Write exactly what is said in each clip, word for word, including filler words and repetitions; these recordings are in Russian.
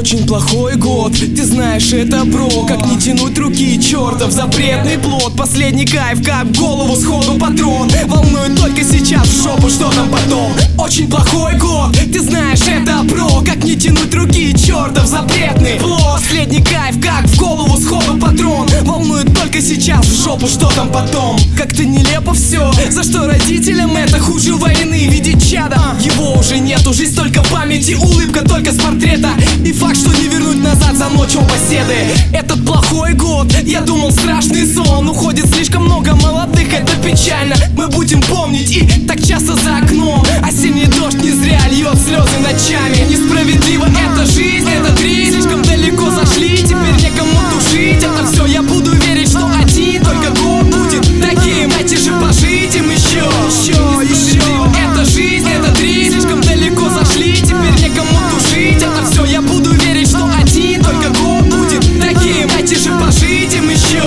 Очень плохой год, ты знаешь это, бро. Как не тянуть руки, чертов запретный плод. Последний кайф, как в голову сходу патрон. Волнует только сейчас, в жопу, что там потом. Очень плохой год, ты знаешь это, бро. Как не тянуть руки, чертов запретный плод. Последний кайф, как в голову сходу патрон. Волнует только сейчас, в жопу, что там потом. Как-то нелепо все, за что родителям это хуже войны. Видеть чада, его уже нету. Жизнь только в памяти, улыбка только с портрета. И факт, что не вернуть назад за ночью поседы. Этот плохой год, я думал, страшный сон. Уходит слишком много молодых, это печально. Мы будем помнить и так часто за окном. Осенний дождь не зря льет слезы ночами. Несправедливо эта жизнь, этот рейс. Слишком далеко зашли, теперь некому тушить. Это все, я буду верить, что один только год будет таким. Дайте же пожить им еще, еще, еще. Эта жизнь, этот рейс. Слишком далеко зашли, теперь некому тушить. Это все, я буду верить, что один только год будет таким. Дайте же пожить им еще.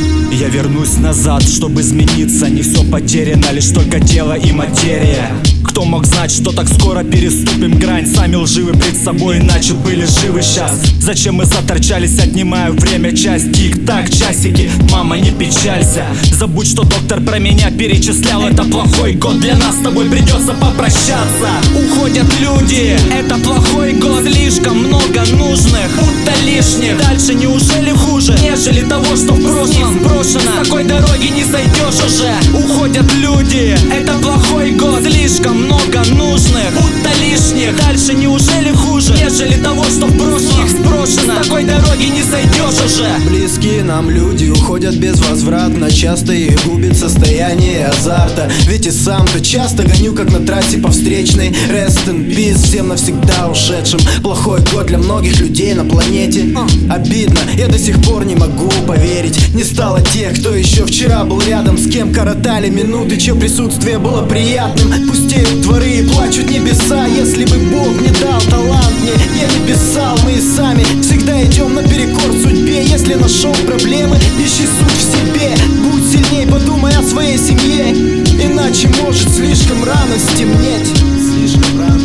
Я вернусь назад, чтобы измениться. Не все потеряно, лишь только тело и материя. Кто мог знать, что так скоро переступим грань? Сами лживы пред собой, иначе были живы сейчас. Зачем мы заторчались, отнимаю время, часть. Тик-так, часики, мама, не печалься. Забудь, что доктор про меня перечислял. Это плохой год, для нас с тобой придется попрощаться. Уходят люди, это плохой год. Слишком много нужных, будто лишних. Дальше неужели хуже, нежели того, что в прошлом брошено? С такой дороги не сойдешь уже. Уходят люди, это плохой год. Слишком много нужных, будто лишних. Дальше неужели хуже, нежели того, что в прошлом сброшено? С такой дороги не сойдешь уже. Близкие нам люди уходят безвозвратно. Часто их губит состояние азарта. Ведь и сам-то часто гоню, как на трассе по встречной. Rest in peace всем навсегда ушедшим. Плохой год для многих людей на планете. Обидно, я до сих пор не могу поверить. Не стало тех, кто еще вчера был рядом, с кем коротали минуты, чье присутствие было приятным. Пустеют дворы и плачут небеса. Если бы Бог мне дал талант, мне я не писал. Мы и сами всегда идем наперекор судьбе. Если нашел проблемы, ищи суть в себе. Будь сильней, подумай о своей семье. Иначе может слишком рано стемнеть. Слишком рано.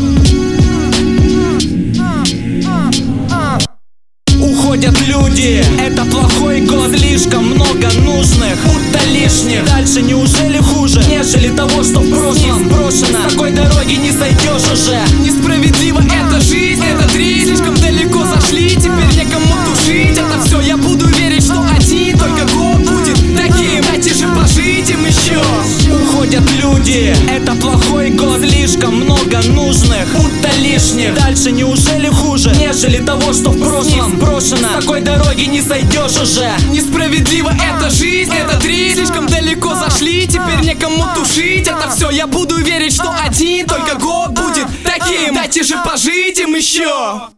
Уходят люди, это плохой год. Слишком много нужных, будто лишних. Дальше неужели хуже, нежели того, что в прошлом брошено? С такой дороги не сойдешь уже. Несправедливо эта жизнь, этот рейс. Слишком далеко зашли, теперь некому тушить. Это все, я буду верить, что один только год будет таким. Дайте же пожить им еще. Уходят люди, это плохой год. Слишком много нужных, будто лишних. Дальше неужели хуже, нежели того, что в прошлом брошено? С такой дороги не сойдешь уже. Несправедливо эта жизнь, этот рейс. Слишком далеко зашли, теперь некому тушить. Это все, я буду верить, что один только год будет таким. Дайте же пожить им еще.